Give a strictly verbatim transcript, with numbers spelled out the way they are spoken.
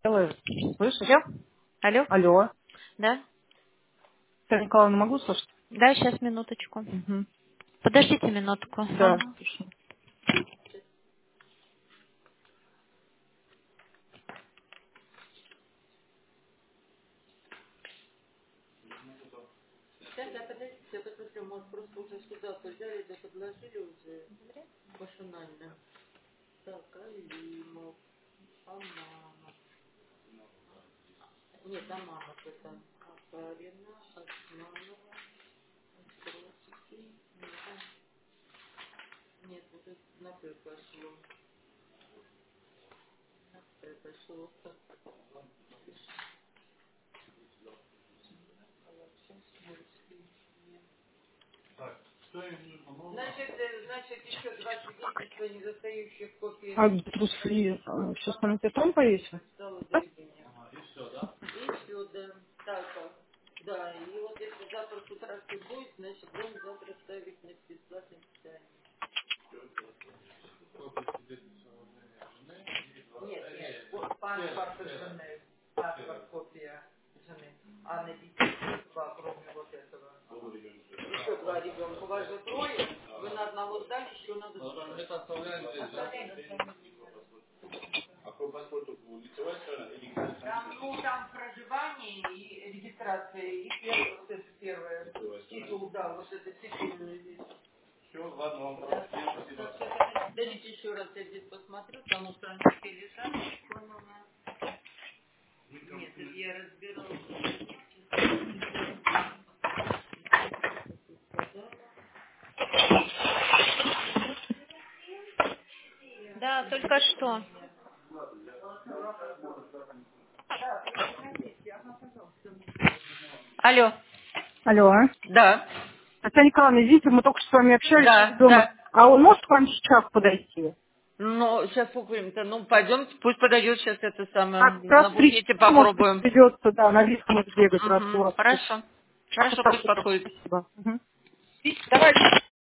делаю. Слышишь? Алло? Алло? Алло. Да? Татьяна Николаевна, могу слушать? Да, сейчас минуточку. Угу. Подождите минутку. Да, Ага. слушаю. Сейчас, а подождите, я посмотрю, может, просто уже сюда взяли, да подложили уже машинально. Так, Алимов, Аманов. Нет, Аманов это Акарина, Османова, Островский. Нет, это на П пошло. На П пошло. Значит, э, значит, еще два свидетельства недостающих копий А трусы сейчас на метроном повесил? стало заявление. И все, да. Так, а. Да, и вот если завтра с утра все будет, значит, будем завтра ставить на бесплатное питание. Нет, нет, вот паспорт жены, паспорт, копия жены, а на детей два, кроме вот этого. Еще два ребенка, у вас же трое, вы на одного сдали, еще надо два. Там, ну, там проживание и регистрация, и первое, вот это первое, титул, да, вот это титульный вид. Все, ладно, вам да. Дайте еще раз я здесь посмотрю, потому что они все лежат. Нет, это я разбирала. Да, только что. Алло. Алло. Да. Татьяна Николаевна, видите, мы только что с вами общались Да, из дома. да. А он может к вам сейчас подойти? Ну, сейчас покурим-то. Ну, пойдемте, пусть подойдет сейчас это самое. А как На раз в три буфете часа, может быть, попробуем. придется, да, на Виском сбегать, раз у Угу, вас тут. хорошо. Хорошо, пусть Хорошо, подходит. спасибо. Угу. Давай.